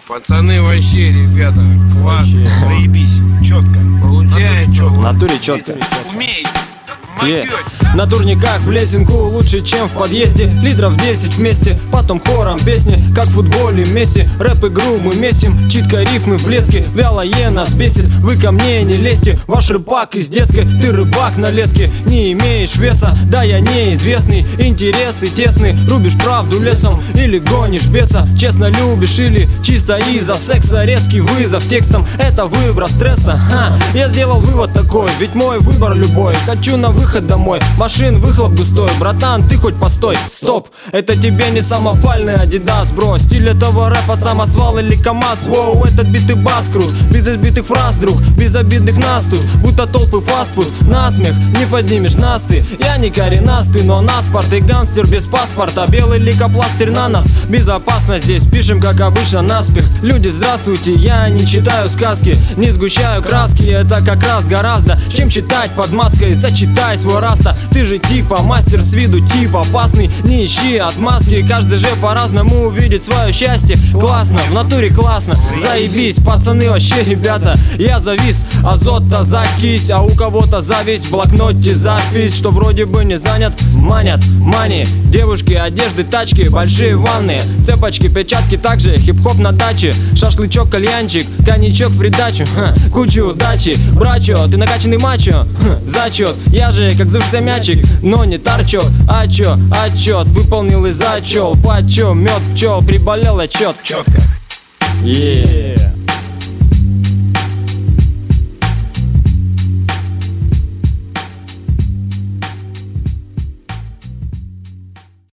Пацаны вообще, ребята, класс, заебись, четко, получается четко. В натуре четко. Умеете. На турниках в лесенку лучше, чем в подъезде. Литров 10 вместе, потом хором песни. Как в футболе Месси, рэп-игру мы месим. Читка рифмы в блеске, вялое нас бесит. Вы ко мне не лезьте, ваш рыбак из детской. Ты рыбак на леске, не имеешь веса. Да, я неизвестный, интересы тесны. Рубишь правду лесом или гонишь беса. Честно любишь или чисто из-за секса. Резкий вызов текстом, это выброс стресса. Я сделал вывод такой, ведь мой выбор любой. Хочу на выход домой, машин выхлоп густой. Братан, ты хоть постой, стоп. Это тебе не самопальный Адидас, бро. Стиль этого рэпа самосвал или КамАЗ. Воу, этот бит и бас крут, без избитых фраз, друг, без обидных нас тут. Будто толпы фастфуд, насмех не поднимешь нас ты. Я не коренастый, но наспорт и гангстер без паспорта. Белый лейкопластырь на нас, безопасно здесь. Пишем как обычно наспех. Люди, здравствуйте, я не читаю сказки, не сгущаю краски. Это как раз гораздо, чем читать под маской. Зачитай свой раста, ты же типа мастер с виду, тип опасный. Не ищи отмазки, каждый же по-разному увидит свое счастье. Классно, в натуре классно, заебись, пацаны вообще, ребята. Я завис, азота закись, а у кого-то зависть. В блокноте запись, что вроде бы не занят. Манят, мани, девушки, одежды, тачки, большие ванны, цепочки, печатки, также хип-хоп на даче. Шашлычок, кальянчик, коньячок в придачу, кучу удачи. Брачо, ты накачанный мачо, зачет. Я же как сдувшийся мячик, но не торчок. А чё, отчет, выполнил и зачел. Почем, мед, пчел, приболел отчет. Четко. Yeah.